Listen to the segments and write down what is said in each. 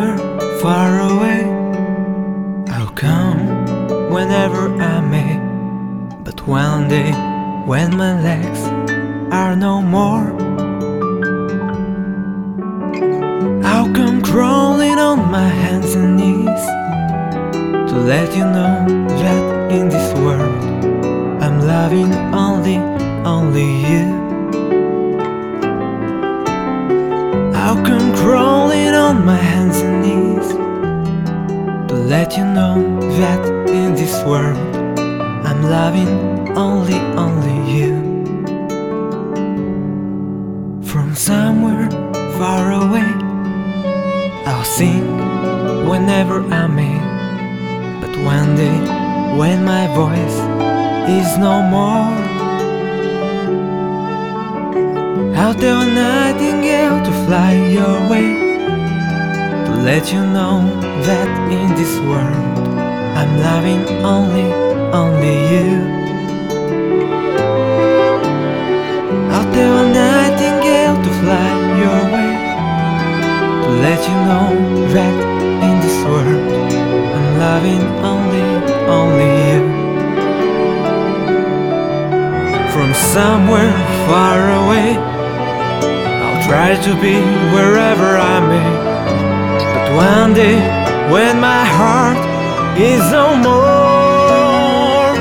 somewhere far away. I'll come whenever I may. But one day, when my legs are no more, I'll come crawling on my hands and knees to let you know that in this world I'm loving only you. I'll come crawling on my hands and knees to let you know that in this world I'm loving only you. From somewhere far away, I'll sing whenever I may. But one day, when my voice is no more, I'll tell a nightingale to fly your way, to let you know that in this world I'm loving only you. I'll tell a nightingale to fly your way, to let you know that in this world I'm loving only you. From somewhere far away, I'll try to be wherever I may. But one day, when my heart is no more,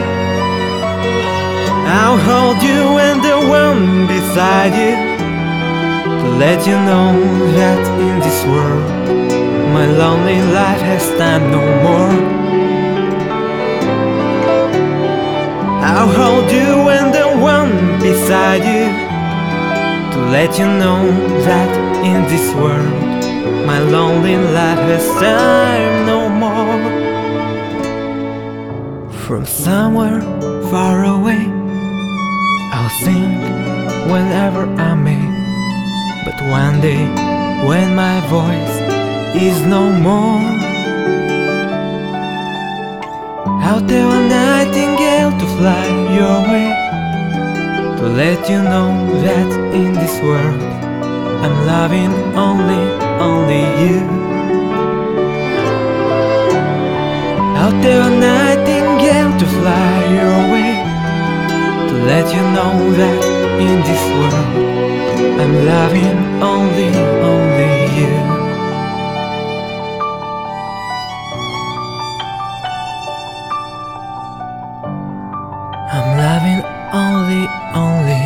I'll hold you and the one beside you, to let you know that in this world my lonely life has time no more. I'll hold you and the one beside you, to let you know that in this world my lonely life has time no more. From somewhere far away, I'll sing whenever I may. But one day, when my voice is no more, I'll tell a nightingale to fly your way, to let you know that in this world I'm loving only you. I'll tell a nightingale to fly your way, to let you know that in this world I'm loving only you. I'm loving only